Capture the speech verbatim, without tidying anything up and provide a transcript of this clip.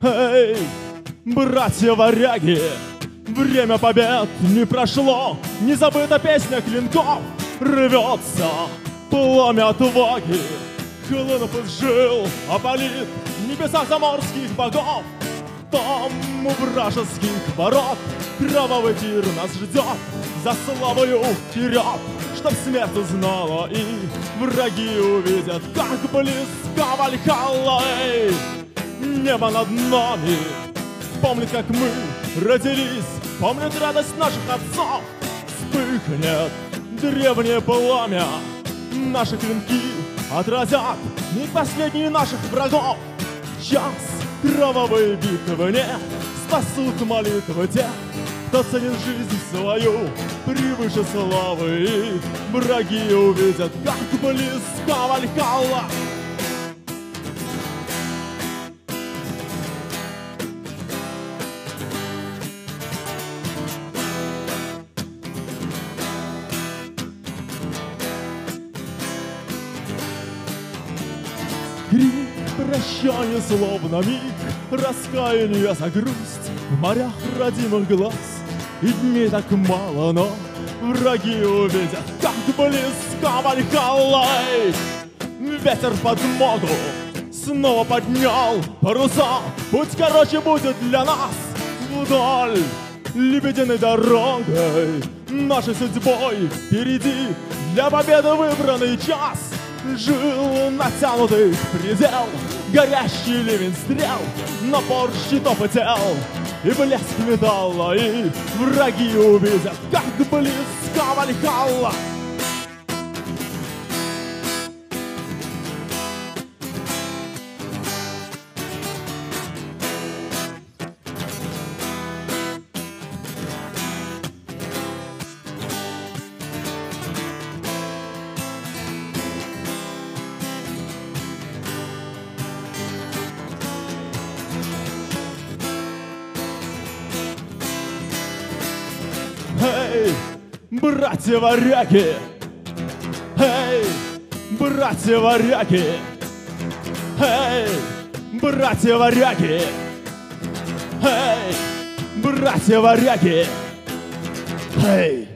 Эй, братья-варяги, время побед не прошло, не забыта песня клинков, рвется пламя отваги, хлынув из жил, опалит небеса заморских богов. Там у вражеских ворот кровавый пир нас ждет, за славою вперед, чтоб смерть узнала, и враги увидят, как близка Вальхалла. Эй, небо над нами помнит, как мы родились, помнит радость наших отцов. Вспыхнет древнее пламя, наши клинки отразят миг последний наших врагов. Час кровавой битвы не спасут молитвы тех, кто ценит жизнь свою превыше славы, и враги увидят, как близка Вальхалла. Крик прощания, словно миг раскаяния за грусть в морях родимых глаз. И дней так мало, но враги увидят, как близка Вальхалла. Ветер подмогу снова поднял паруса, путь короче будет для нас вдоль лебединой дорогой, нашей судьбой впереди для победы выбранный час. Жил натянутый предел, горящий ливень стрел, напор щитов и тел и блеск металла, и враги увидят, как близка Вальхалла. Эй, братья-варяги! Эй, братья-варяги! Эй, братья-варяги! Эй, братья-варяги! Эй!